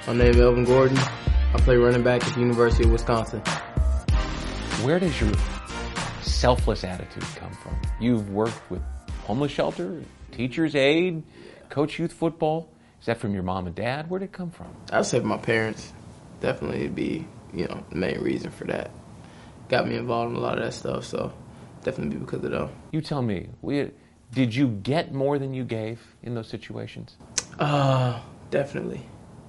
My name is Elvin Gordon. I play running back at the University of Wisconsin. Where does your selfless attitude come from? You've worked with homeless shelter, teacher's aid, coach youth football. Is that from your mom and dad? Where did it come from? I'd say my parents. Definitely it'd be, the main reason for that. Got me involved in a lot of that stuff, so definitely be because of them. You tell me, did you get more than you gave in those situations? Definitely.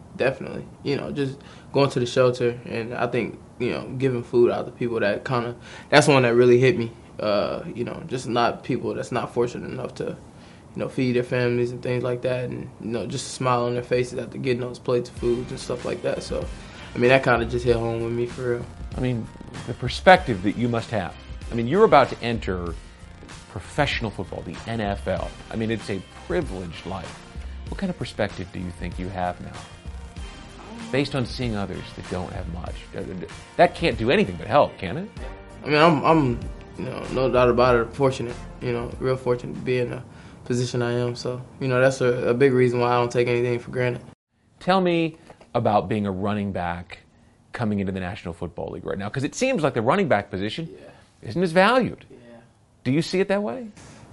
Just going to the shelter, and I think, giving food out to people that's one that really hit me. Just not people that's not fortunate enough to, feed their families and things like that, and, just a smile on their faces after getting those plates of foods and stuff like that. So, that kind of just hit home with me for real. The perspective that you must have. You're about to enter professional football, the NFL. It's a privileged life. What kind of perspective do you think you have now? Based on seeing others that don't have much. That can't do anything but help, can it? I'm no doubt about it, fortunate, real fortunate to be in the position I am. So, that's a big reason why I don't take anything for granted. Tell me about being a running back coming into the National Football League right now, because it seems like the running back position isn't as valued. Yeah. Do you see it that way?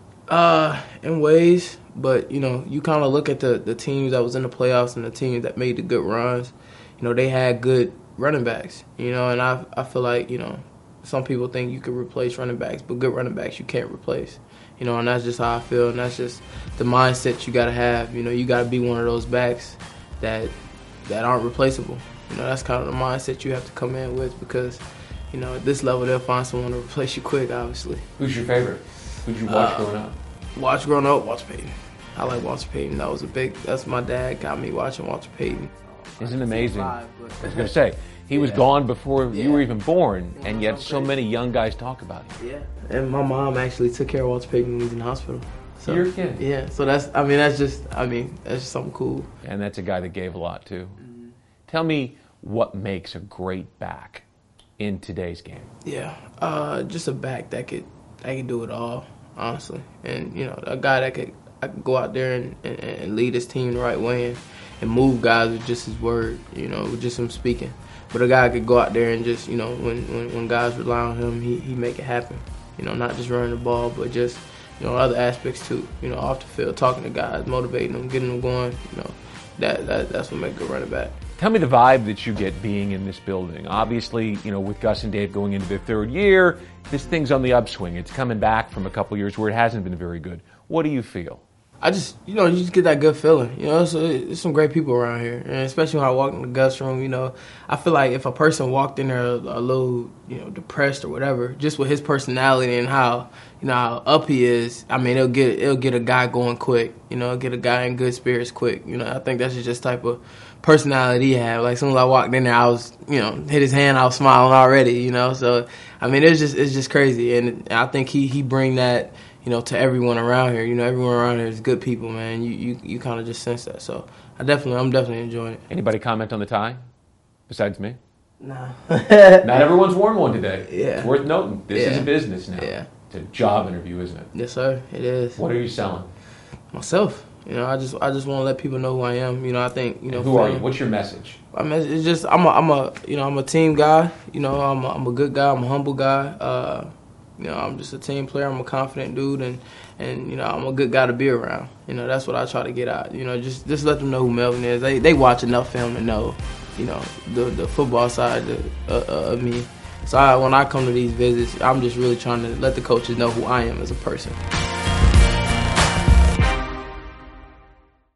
In ways, but, you kind of look at the teams that was in the playoffs and the teams that made the good runs. They had good running backs, and I feel like, some people think you could replace running backs, but good running backs you can't replace. And that's just how I feel, and that's just the mindset you got to have. You got to be one of those backs that aren't replaceable. That's kind of the mindset you have to come in with, because, at this level they'll find someone to replace you quick, obviously. Who's your favorite? Who'd you watch growing up? Walter Payton. I like Walter Payton. That's my dad got me watching Walter Payton. Isn't it amazing? I was going to say, he was gone before you were even born, and yet so many young guys talk about him. Yeah. And my mom actually took care of Walter Payton when he was in the hospital. So, you're a kid. Yeah. So that's just something cool. And that's a guy that gave a lot too. Mm-hmm. Tell me what makes a great back in today's game. Yeah. Just a back that could do it all, honestly. And, a guy that could go out there and lead his team the right way and move guys with just his word, with just him speaking. But a guy could go out there and just, when guys rely on him, he make it happen. Not just running the ball, but just, other aspects too. Off the field, talking to guys, motivating them, getting them going. That's what makes a good running back. Tell me the vibe that you get being in this building. Obviously, with Gus and Dave going into their third year, this thing's on the upswing. It's coming back from a couple years where it hasn't been very good. What do you feel? I just, you just get that good feeling. So there's some great people around here, and especially when I walk in the Gus room. I feel like if a person walked in there a little, depressed or whatever, just with his personality and how up he is, it'll get a guy going quick. It'll get a guy in good spirits quick. I think that's just type of personality he had. Like, as soon as I walked in there, I was, hit his hand, I was smiling already. So it's just crazy, and I think he bring that, to everyone around here. Everyone around here is good people, man. You kind of just sense that. So I'm definitely enjoying it. Anybody comment on the tie besides me? Nah. Not everyone's worn one today. Yeah. It's worth noting. This is a business now. Yeah. It's a job interview, isn't it? Yes, sir. It is. What are you selling? Myself. I just want to let people know who I am. I think, who are you? What's your message? My message is just I'm a team guy. I'm a good guy. I'm a humble guy. I'm just a team player. I'm a confident dude, and I'm a good guy to be around. That's what I try to get out. Just let them know who Melvin is. They watch enough film to know, the football side of me. So when I come to these visits, I'm just really trying to let the coaches know who I am as a person.